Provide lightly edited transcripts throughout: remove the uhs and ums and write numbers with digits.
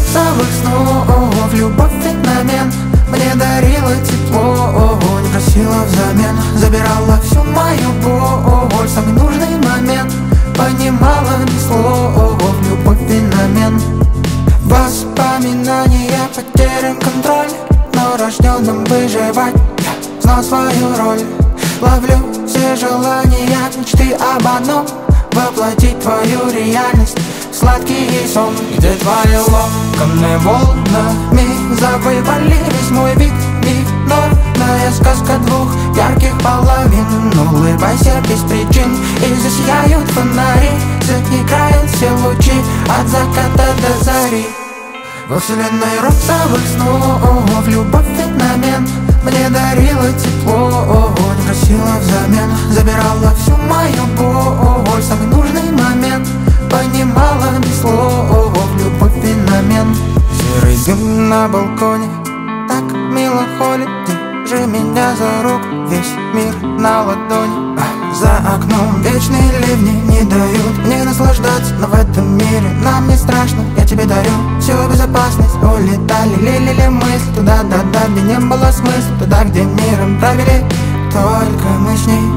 розовых снов. Любовь феномен, мне дарила тепло, не просила взамен, забирала всю мою боль. Самый нужный момент, понимала без слов. Любовь феномен. Воспоминания, потерян контроль, но рожденным выживать я знал свою роль. Ловлю все желания, мечты об одном, воплотить твою реальность, сладкий сон. Где твои локоны волнами завоевали весь мой вид, минорная сказка двух ярких половин. Улыбайся без причин, и засияют фонари, заиграют все лучи от заката до зари. Во вселенной розовых снов любовь феномен, мне дарила тепло, не просила взамен, забирала всю мою боль. Самый нужный момент, понимала без слов. Любовь феномен. Серый дым на балконе, так мило холит, держи меня за руку, весь мир на ладони. За окном вечные ливни не дают мне наслаждаться, но в этом мире нам не страшно, я тебе дарю всю безопасность. Улетали, лилили мысли туда, да, где не было смысла, туда, где миром правили только мы с ней.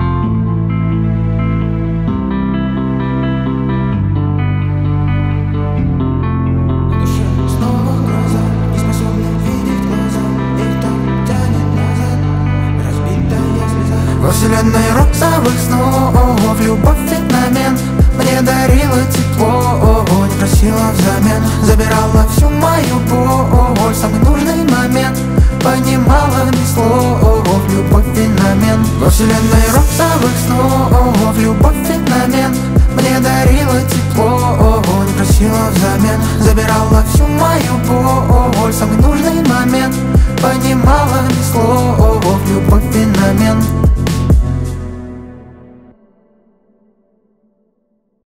Во вселенной розовых снов любовь феномен, мне дарила тепло, не просила взамен, забирала всю мою боль. Самый нужный момент, понимала без слов. Любовь феномен. Во вселенной розовых снов любовь феномен, мне дарила тепло, не просила взамен, забирала всю мою боль. Самый нужный момент, понимала без слов. Любовь феномен.